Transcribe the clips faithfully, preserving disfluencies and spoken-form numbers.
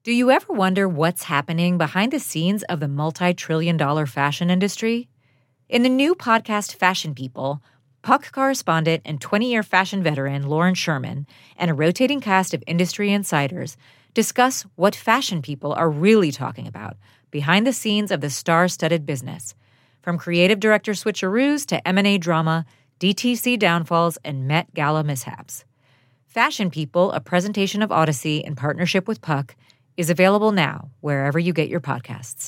Do you ever wonder what's happening behind the scenes of the multi-trillion dollar fashion industry? In the new podcast Fashion People, Puck correspondent and twenty-year fashion veteran Lauren Sherman and a rotating cast of industry insiders discuss what fashion people are really talking about behind the scenes of the star-studded business, from creative director switcheroos to M and A drama, D T C downfalls, and Met Gala mishaps. Fashion People, a presentation of Odyssey in partnership with Puck, is available now wherever you get your podcasts.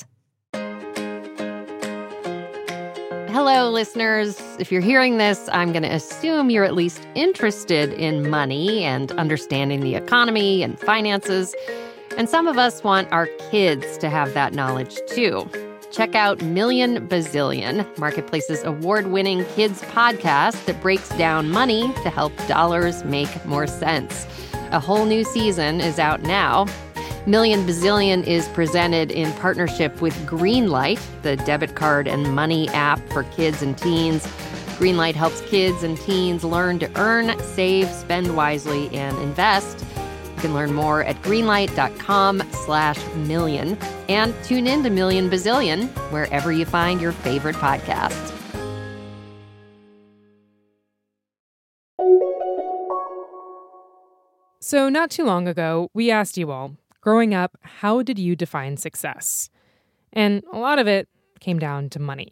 Hello, listeners. If you're hearing this, I'm going to assume you're at least interested in money and understanding the economy and finances. And some of us want our kids to have that knowledge, too. Check out Million Bazillion, Marketplace's award-winning kids podcast that breaks down money to help dollars make more sense. A whole new season is out now. Million Bazillion is presented in partnership with Greenlight, the debit card and money app for kids and teens. Greenlight helps kids and teens learn to earn, save, spend wisely, and invest. You can learn more at greenlight.com slash million and tune in to Million Bazillion wherever you find your favorite podcasts. So not too long ago, we asked you all, growing up, how did you define success? And a lot of it came down to money.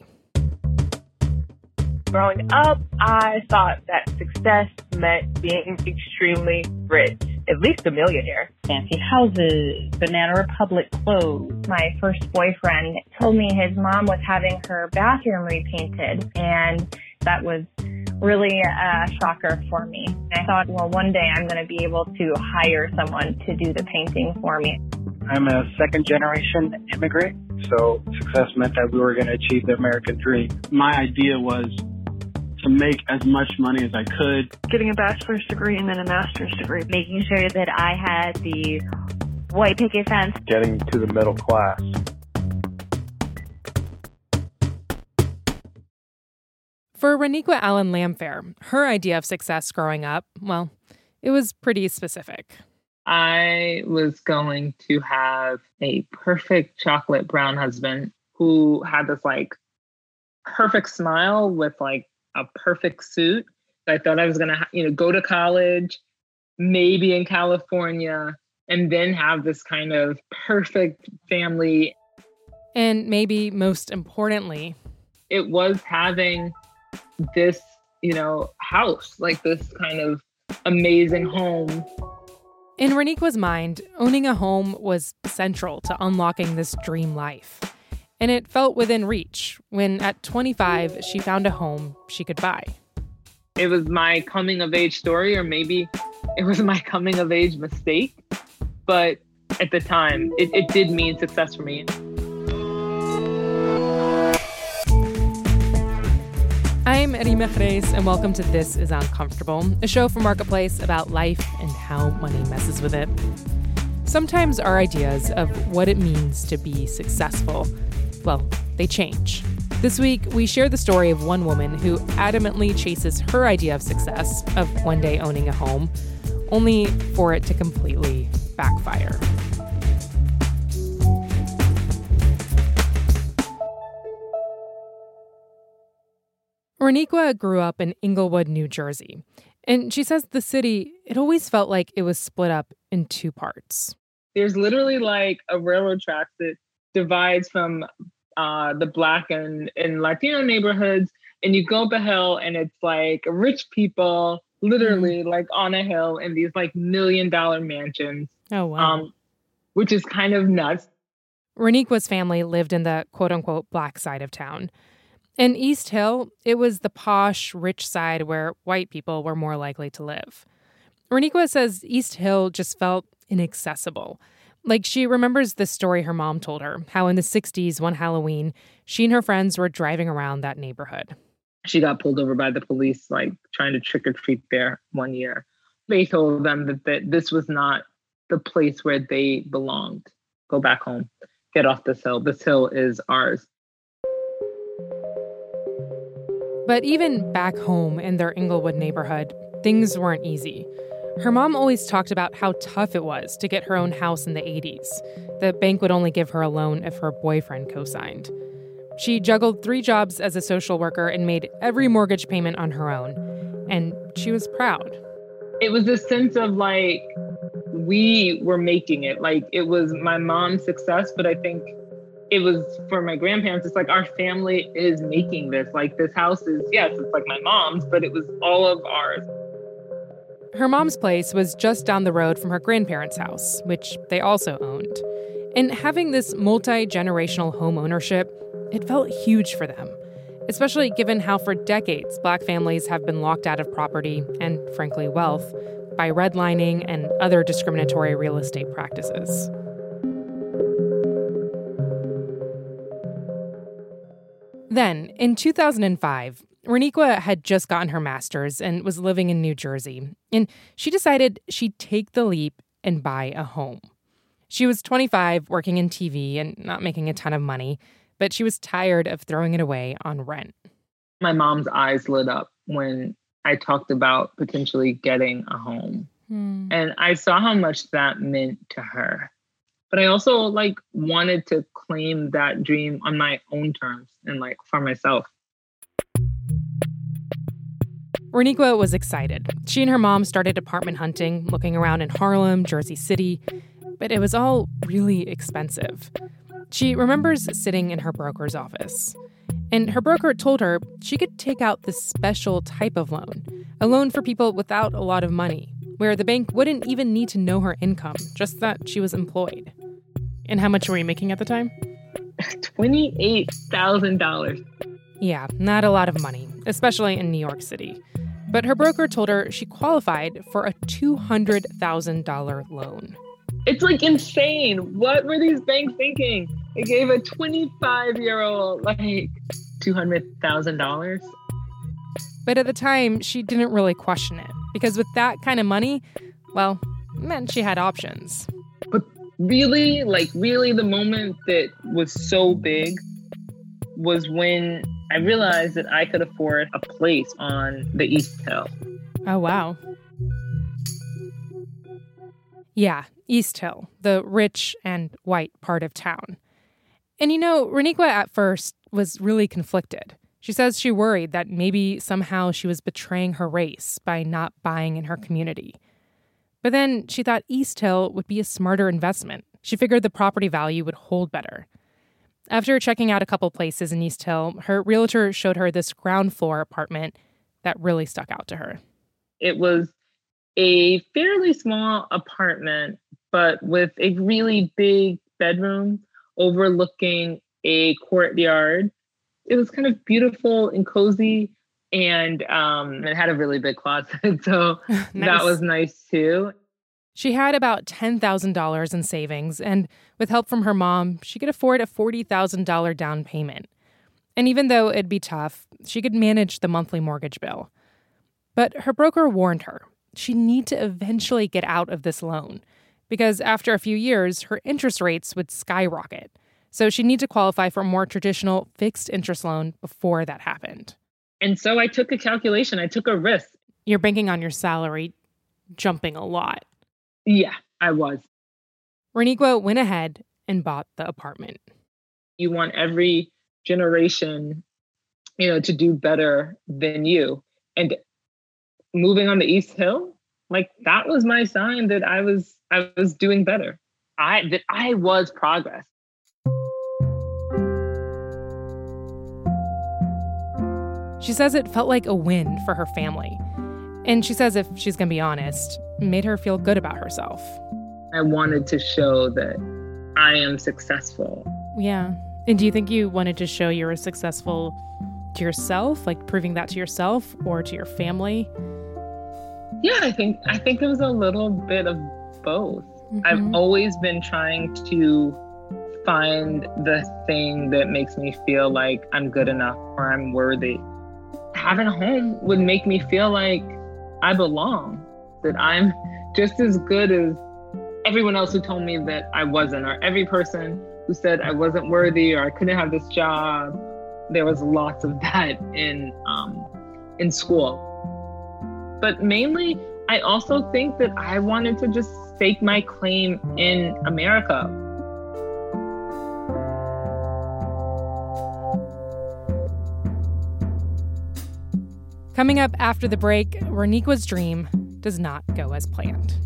Growing up, I thought that success meant being extremely rich, at least a millionaire. Fancy houses, Banana Republic clothes. My first boyfriend told me his mom was having her bathroom repainted, and that was really a shocker for me. I thought, well, one day I'm going to be able to hire someone to do the painting for me. I'm a second generation immigrant, so success meant that we were going to achieve the American dream. My idea was to make as much money as I could. Getting a bachelor's degree and then a master's degree. Making sure that I had the white picket fence. Getting to the middle class. For Raniqua Allen Lamfair, her idea of success growing up, well, it was pretty specific. I was going to have a perfect chocolate brown husband who had this like perfect smile with like a perfect suit. I thought I was going to, you know, go to college, maybe in California, and then have this kind of perfect family. And maybe most importantly, it was having this, you know, house, like this kind of amazing home. In Raniqua's mind, owning a home was central to unlocking this dream life. And it felt within reach when at twenty-five, she found a home she could buy. It was my coming of age story, or maybe it was my coming of age mistake. But at the time, it, it did mean success for me. I'm Rima Reis, and welcome to This Is Uncomfortable, a show from Marketplace about life and how money messes with it. Sometimes our ideas of what it means to be successful, well, they change. This week, we share the story of one woman who adamantly chases her idea of success, of one day owning a home, only for it to completely backfire. Raniqua grew up in Englewood, New Jersey, and she says the city, it always felt like it was split up in two parts. There's literally like a railroad track that divides from uh, the Black and, and Latino neighborhoods, and you go up a hill and it's like rich people, literally mm. like on a hill in these like million dollar mansions. Oh, wow. Um, which is kind of nuts. Raniqua's family lived in the quote unquote Black side of town. In East Hill, it was the posh, rich side where white people were more likely to live. Raniqua says East Hill just felt inaccessible. Like, she remembers this story her mom told her, how in the sixties, one Halloween, she and her friends were driving around that neighborhood. She got pulled over by the police, like, trying to trick or treat there one year. They told them that, that this was not the place where they belonged. Go back home. Get off this hill. This hill is ours. But even back home in their Englewood neighborhood, things weren't easy. Her mom always talked about how tough it was to get her own house in the eighties. The bank would only give her a loan if her boyfriend co-signed. She juggled three jobs as a social worker and made every mortgage payment on her own. And she was proud. It was a sense of like, we were making it. Like, it was my mom's success, but I think it was for my grandparents. It's like, our family is making this. Like, this house is, yes, it's like my mom's, but it was all of ours. Her mom's place was just down the road from her grandparents' house, which they also owned. And having this multi-generational home ownership, it felt huge for them, especially given how for decades Black families have been locked out of property and, frankly, wealth by redlining and other discriminatory real estate practices. Then, in two thousand five, Roniqua had just gotten her master's and was living in New Jersey, and she decided she'd take the leap and buy a home. She was twenty-five, working in T V and not making a ton of money, but she was tired of throwing it away on rent. My mom's eyes lit up when I talked about potentially getting a home. Hmm. And I saw how much that meant to her. But I also like wanted to claim that dream on my own terms and like for myself. Roniqua was excited. She and her mom started apartment hunting, looking around in Harlem, Jersey City, but it was all really expensive. She remembers sitting in her broker's office, and her broker told her she could take out this special type of loan, a loan for people without a lot of money, where the bank wouldn't even need to know her income, just that she was employed. And how much were you making at the time? twenty-eight thousand dollars. Yeah, not a lot of money, especially in New York City. But her broker told her she qualified for a two hundred thousand dollars loan. It's like insane. What were these banks thinking? They gave a twenty-five-year-old like two hundred thousand dollars. But at the time, she didn't really question it, because with that kind of money, well, it meant she had options. But really, like really the moment that was so big was when I realized that I could afford a place on the East Hill. Oh, wow. Yeah, East Hill, the rich and white part of town. And you know, Roniqua at first was really conflicted. She says she worried that maybe somehow she was betraying her race by not buying in her community. But then she thought East Hill would be a smarter investment. She figured the property value would hold better. After checking out a couple places in East Hill, her realtor showed her this ground floor apartment that really stuck out to her. It was a fairly small apartment, but with a really big bedroom overlooking a courtyard. It was kind of beautiful and cozy, and um, it had a really big closet, so nice. That was nice too. She had about ten thousand dollars in savings, and with help from her mom, she could afford a forty thousand dollars down payment. And even though it'd be tough, she could manage the monthly mortgage bill. But her broker warned her she'd need to eventually get out of this loan, because after a few years, her interest rates would skyrocket. So she'd need to qualify for a more traditional fixed interest loan before that happened. And so I took a calculation. I took a risk. You're banking on your salary jumping a lot. Yeah, I was. Roniqua went ahead and bought the apartment. You want every generation, you know, to do better than you. And moving on the East Hill, like that was my sign that I was I was doing better. I that I was progress. She says it felt like a win for her family. And she says, if she's going to be honest, it made her feel good about herself. I wanted to show that I am successful. Yeah. And do you think you wanted to show you were successful to yourself, like proving that to yourself or to your family? Yeah, I think I think it was a little bit of both. Mm-hmm. I've always been trying to find the thing that makes me feel like I'm good enough or I'm worthy. Having a home would make me feel like I belong, that I'm just as good as everyone else who told me that I wasn't, or every person who said I wasn't worthy or I couldn't have this job. There was lots of that in um, in school. But mainly, I also think that I wanted to just stake my claim in America. Coming up after the break, Roniqua's dream does not go as planned.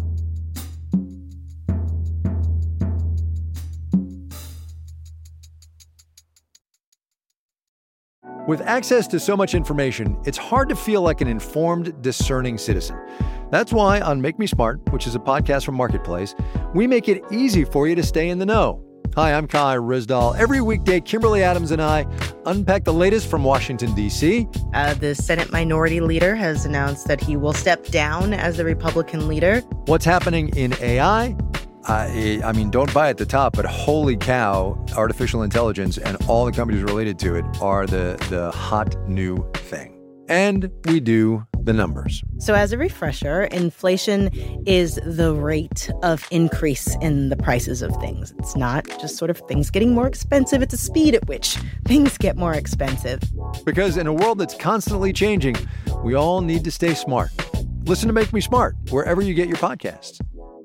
With access to so much information, it's hard to feel like an informed, discerning citizen. That's why on Make Me Smart, which is a podcast from Marketplace, we make it easy for you to stay in the know. Hi, I'm Kai Ryssdal. Every weekday, Kimberly Adams and I unpack the latest from Washington, D C. Uh, the Senate Minority Leader has announced that he will step down as the Republican leader. What's happening in A I? I, I mean, don't buy at the top, but holy cow, artificial intelligence and all the companies related to it are the, the hot new thing. And we do the numbers. So as a refresher, inflation is the rate of increase in the prices of things. It's not just sort of things getting more expensive. It's a speed at which things get more expensive. Because in a world that's constantly changing, we all need to stay smart. Listen to Make Me Smart wherever you get your podcasts.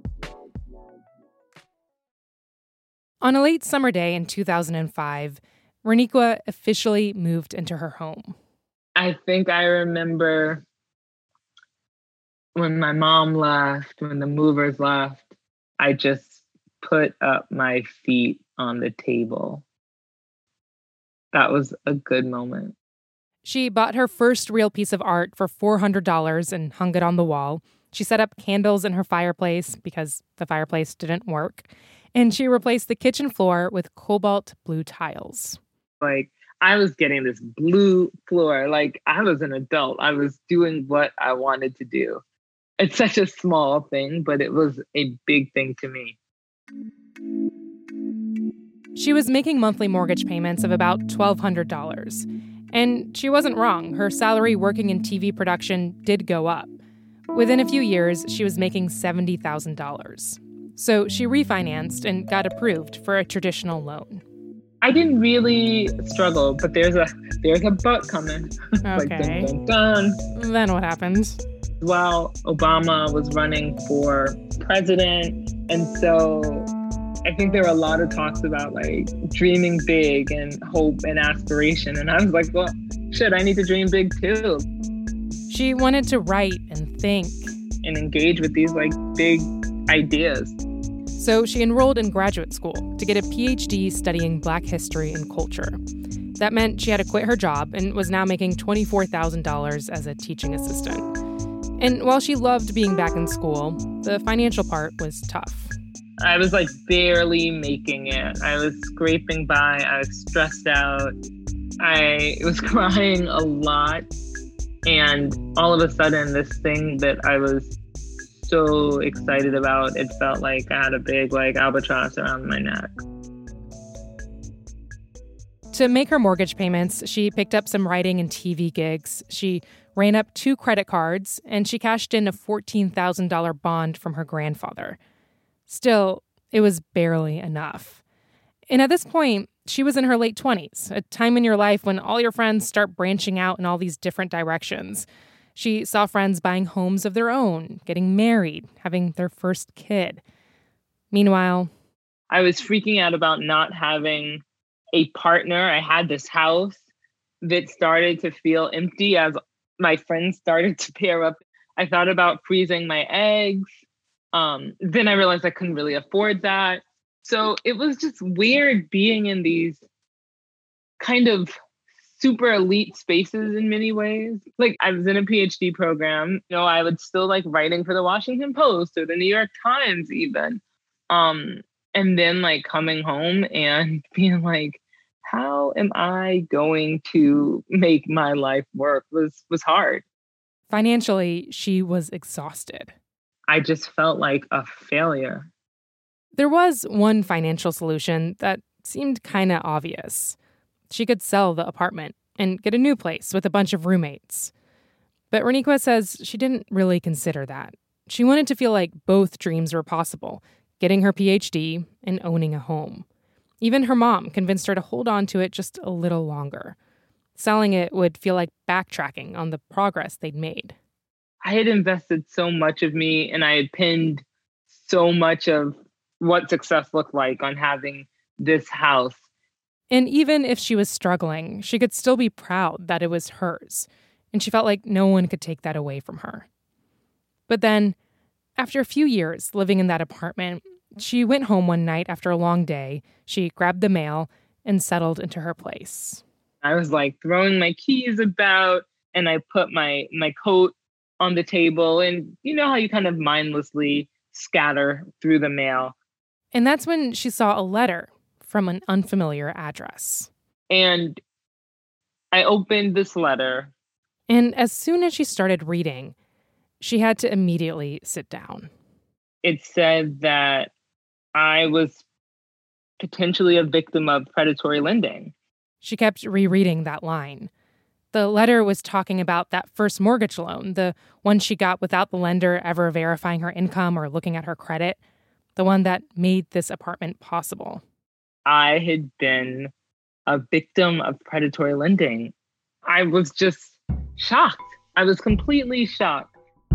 On a late summer day in two thousand five, Roniqua officially moved into her home. I think I remember when my mom left, when the movers left, I just put up my feet on the table. That was a good moment. She bought her first real piece of art for four hundred dollars and hung it on the wall. She set up candles in her fireplace because the fireplace didn't work. And she replaced the kitchen floor with cobalt blue tiles. Like, I was getting this blue floor. Like, I was an adult. I was doing what I wanted to do. It's such a small thing, but it was a big thing to me. She was making monthly mortgage payments of about twelve hundred dollars. And she wasn't wrong. Her salary working in T V production did go up. Within a few years, she was making seventy thousand dollars. So she refinanced and got approved for a traditional loan. I didn't really struggle, but there's a there's a but coming. Okay. Like, dun, dun, dun. Then what happened? While Obama was running for president, and so I think there were a lot of talks about like dreaming big and hope and aspiration. And I was like, well, shit, I need to dream big too. She wanted to write and think. And engage with these like big ideas. So she enrolled in graduate school to get a P H D studying Black history and culture. That meant she had to quit her job and was now making twenty-four thousand dollars as a teaching assistant. And while she loved being back in school, the financial part was tough. I was like barely making it. I was scraping by. I was stressed out. I was crying a lot. And all of a sudden, this thing that I was so excited about, it felt like I had a big like albatross around my neck. To make her mortgage payments, she picked up some writing and T V gigs. She ran up two credit cards, and she cashed in a fourteen thousand dollars bond from her grandfather. Still, it was barely enough. And at this point, she was in her late twenties, a time in your life when all your friends start branching out in all these different directions. She saw friends buying homes of their own, getting married, having their first kid. Meanwhile, I was freaking out about not having a partner. I had this house that started to feel empty as my friends started to pair up. I thought about freezing my eggs. Um, then I realized I couldn't really afford that. So it was just weird being in these kind of super elite spaces in many ways. Like, I was in a P H D program. You know, I would still like writing for the Washington Post or the New York Times even. Um, and then like coming home and being like, how am I going to make my life work was was hard. Financially, she was exhausted. I just felt like a failure. There was one financial solution that seemed kind of obvious. She could sell the apartment and get a new place with a bunch of roommates. But Roniqua says she didn't really consider that. She wanted to feel like both dreams were possible, getting her P H D and owning a home. Even her mom convinced her to hold on to it just a little longer. Selling it would feel like backtracking on the progress they'd made. I had invested so much of me and I had pinned so much of what success looked like on having this house. And even if she was struggling, she could still be proud that it was hers. And she felt like no one could take that away from her. But then, after a few years living in that apartment, she went home one night after a long day. She grabbed the mail and settled into her place. I was like throwing my keys about, and I put my my coat on the table. And you know how you kind of mindlessly scatter through the mail. And that's when she saw a letter from an unfamiliar address. And I opened this letter. And as soon as she started reading, she had to immediately sit down. It said that I was potentially a victim of predatory lending. She kept rereading that line. The letter was talking about that first mortgage loan, the one she got without the lender ever verifying her income or looking at her credit, the one that made this apartment possible. I had been a victim of predatory lending. I was just shocked. I was completely shocked.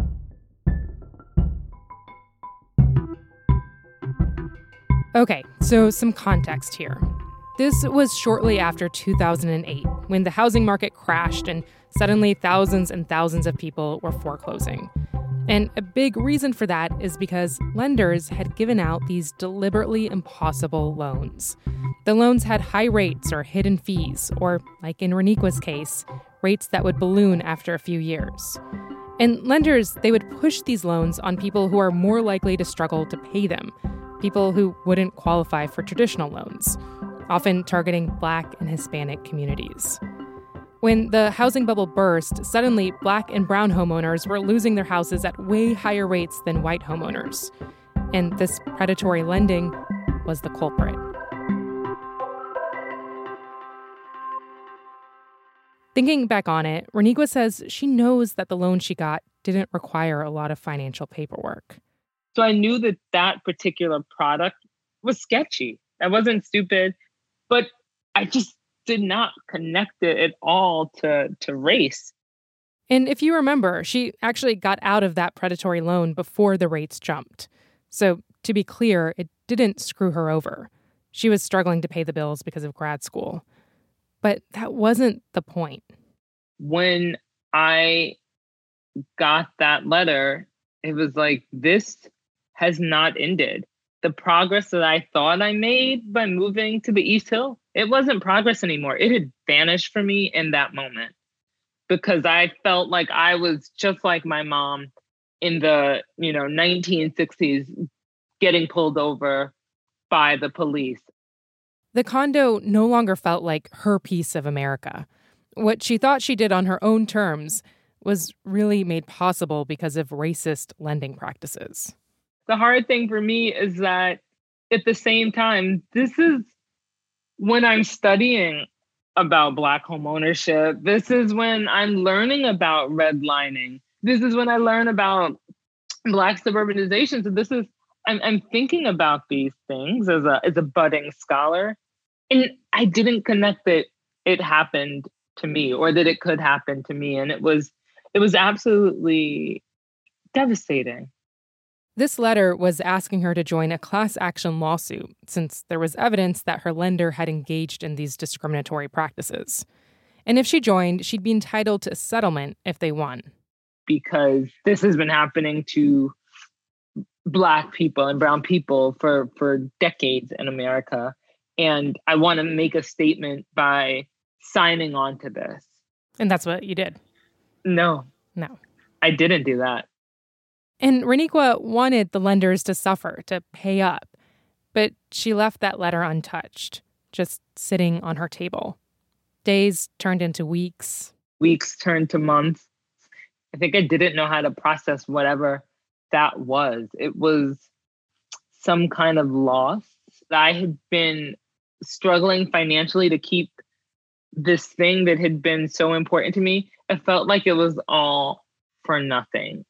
Okay, so some context here. This was shortly after two thousand eight, when the housing market crashed and suddenly thousands and thousands of people were foreclosing. And a big reason for that is because lenders had given out these deliberately impossible loans. The loans had high rates or hidden fees, or, like in Reniqua's case, rates that would balloon after a few years. And lenders, they would push these loans on people who are more likely to struggle to pay them, people who wouldn't qualify for traditional loans, often targeting Black and Hispanic communities. When the housing bubble burst, suddenly Black and brown homeowners were losing their houses at way higher rates than white homeowners. And this predatory lending was the culprit. Thinking back on it, Reniqua says she knows that the loan she got didn't require a lot of financial paperwork. So I knew that that particular product was sketchy. I wasn't stupid, but I just did not connect it at all to, to race. And if you remember, she actually got out of that predatory loan before the rates jumped. So to be clear, it didn't screw her over. She was struggling to pay the bills because of grad school. But that wasn't the point. When I got that letter, it was like, this has not ended. The progress that I thought I made by moving to the East Hill, it wasn't progress anymore. It had vanished for me in that moment because I felt like I was just like my mom in the, you know, nineteen sixties getting pulled over by the police. The condo no longer felt like her piece of America. What she thought she did on her own terms was really made possible because of racist lending practices. The hard thing for me is that at the same time, this is when I'm studying about Black home ownership. This is when I'm learning about redlining. This is when I learn about Black suburbanization. So this is, I'm, I'm thinking about these things as a as a budding scholar. And I didn't connect that it happened to me or that it could happen to me. And it was it was absolutely devastating. This letter was asking her to join a class action lawsuit since there was evidence that her lender had engaged in these discriminatory practices. And if she joined, she'd be entitled to a settlement if they won. Because this has been happening to Black people and brown people for, for decades in America. And I want to make a statement by signing on to this. And that's what you did? No. No. I didn't do that. And Reniqua wanted the lenders to suffer, to pay up. But she left that letter untouched, just sitting on her table. Days turned into weeks. Weeks turned to months. I think I didn't know how to process whatever that was. It was some kind of loss. I had been struggling financially to keep this thing that had been so important to me. It felt like it was all for nothing.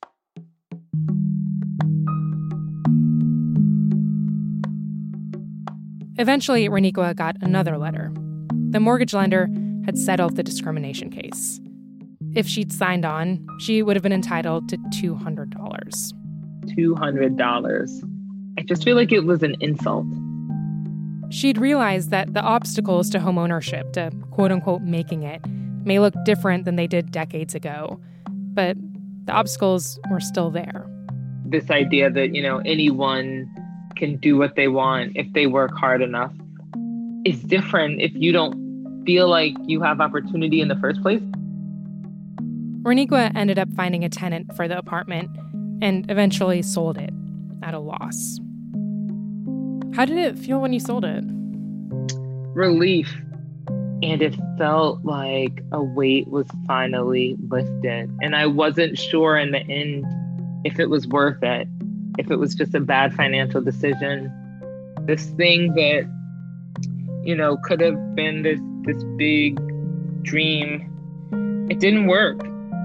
Eventually, Reniqua got another letter. The mortgage lender had settled the discrimination case. if she'd signed on, she would have been entitled to two hundred dollars. two hundred dollars. I just feel like it was an insult. She'd realized that the obstacles to homeownership, to quote-unquote making it, may look different than they did decades ago, but the obstacles were still there. This idea that, you know, anyone can do what they want if they work hard enough is different if you don't feel like you have opportunity in the first place. Roniqua ended up finding a tenant for the apartment and eventually sold it at a loss. How did it feel when you sold it? Relief. And it felt like a weight was finally lifted. And I wasn't sure in the end if it was worth it, if it was just a bad financial decision. This thing that, you know, could have been this, this big dream, it didn't work.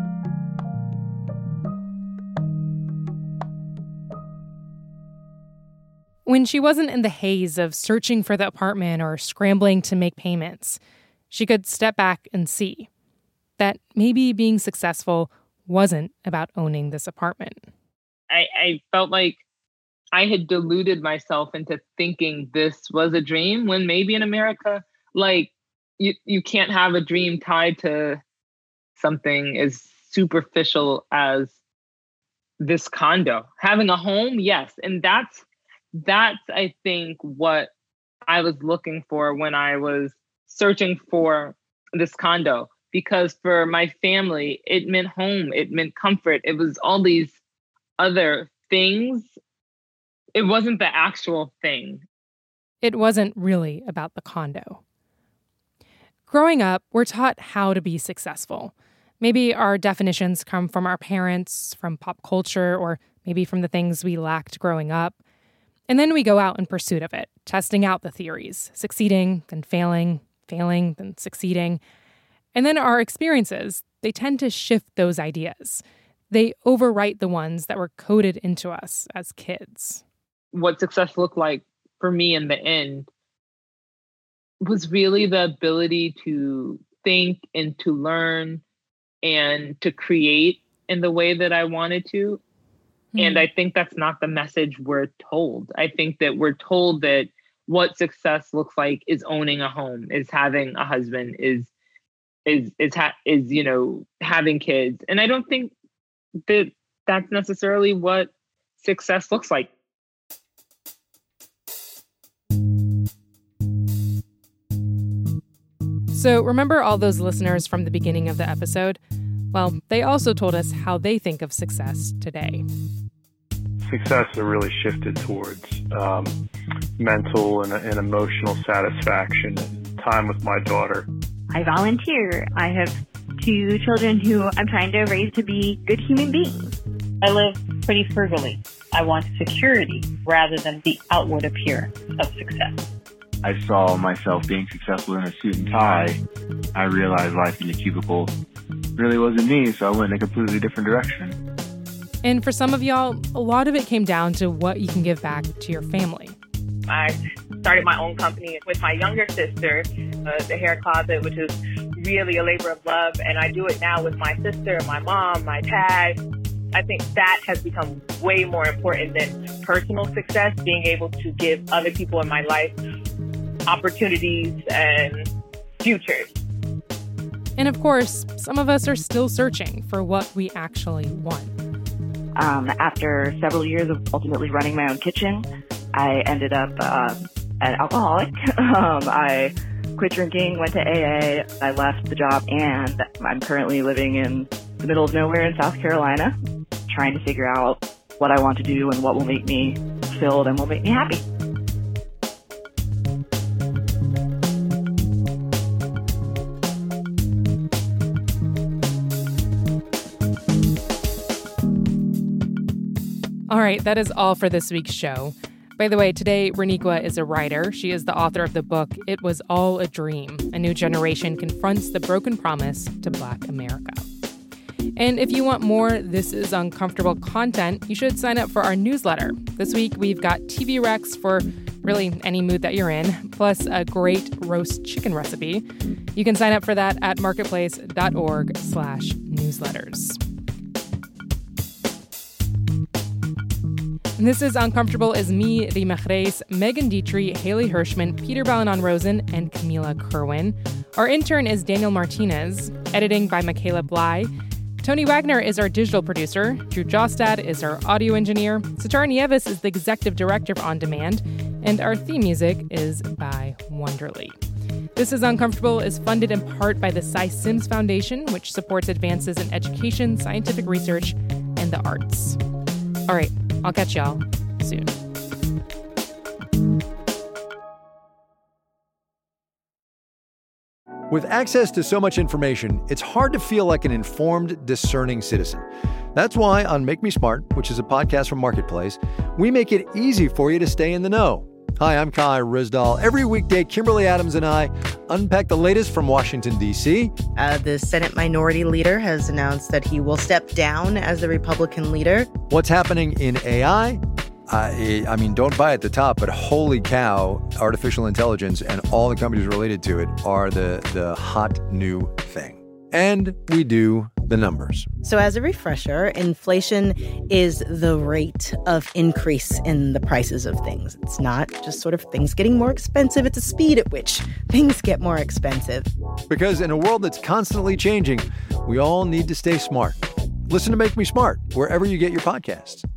When she wasn't in the haze of searching for the apartment or scrambling to make payments, she could step back and see that maybe being successful wasn't about owning this apartment. I, I felt like I had deluded myself into thinking this was a dream when maybe in America, like, you, you can't have a dream tied to something as superficial as this condo. Having a home, yes. And that's That's, I think, what I was looking for when I was searching for this condo. Because for my family, it meant home, it meant comfort. It was all these other things. It wasn't the actual thing. It wasn't really about the condo. Growing up, we're taught how to be successful. Maybe our definitions come from our parents, from pop culture, or maybe from the things we lacked growing up. And then we go out in pursuit of it, testing out the theories, succeeding, then failing, failing, then succeeding. And then our experiences, they tend to shift those ideas. They overwrite the ones that were coded into us as kids. What success looked like for me in the end was really the ability to think and to learn and to create in the way that I wanted to. And I think that's not the message we're told. I think that we're told that what success looks like is owning a home, is having a husband, is is is ha- is you know having kids. And I don't think that that's necessarily what success looks like. So remember all those listeners from the beginning of the episode? Well, they also told us how they think of success today. Success has really shifted towards um, mental and, and emotional satisfaction and time with my daughter. I volunteer. I have two children who I'm trying to raise to be good human beings. I live pretty frugally. I want security rather than the outward appearance of success. I saw myself being successful in a suit and tie. I realized life in the cubicle really wasn't me, so I went in a completely different direction. And for some of y'all, a lot of it came down to what you can give back to your family. I started my own company with my younger sister, uh, the Hair Closet, which is really a labor of love. And I do it now with my sister, my mom, my dad. I think that has become way more important than personal success, being able to give other people in my life opportunities and futures. And of course, some of us are still searching for what we actually want. Um, after several years of ultimately running my own kitchen, I ended up uh, an alcoholic. um, I quit drinking, went to A A, I left the job, and I'm currently living in the middle of nowhere in South Carolina, trying to figure out what I want to do and what will make me fulfilled and will make me happy. All right, that is all for this week's show. By the way, today, Roniqua is a writer. She is the author of the book, It Was All a Dream. A New Generation Confronts the Broken Promise to Black America. And if you want more This Is Uncomfortable content, you should sign up for our newsletter. This week, we've got T V Recs for really any mood that you're in, plus a great roast chicken recipe. You can sign up for that at marketplace.org slash newsletters. And This is Uncomfortable is me, Rima Reis, Megan Dietrich, Haley Hirschman, Peter Balanon-Rosen, and Camila Kerwin. Our intern is Daniel Martinez, editing by Michaela Bly. Tony Wagner is our digital producer. Drew Jostad is our audio engineer. Satara Nieves is the executive director of On Demand. And our theme music is by Wonderly. This is Uncomfortable is funded in part by the Cy Sims Foundation, which supports advances in education, scientific research, and the arts. All right, I'll catch y'all soon. With access to so much information, it's hard to feel like an informed, discerning citizen. That's why on Make Me Smart, which is a podcast from Marketplace, we make it easy for you to stay in the know. Hi, I'm Kai Ryssdal. Every weekday, Kimberly Adams and I unpack the latest from Washington, D C. Uh, the Senate Minority Leader has announced that he will step down as the Republican leader. What's happening in A I? I, I mean, don't buy at the top, but holy cow, artificial intelligence and all the companies related to it are the, the hot new thing. And we do the numbers. So as a refresher, inflation is the rate of increase in the prices of things. It's not just sort of things getting more expensive. It's a speed at which things get more expensive. Because in a world that's constantly changing, we all need to stay smart. Listen to Make Me Smart wherever you get your podcasts.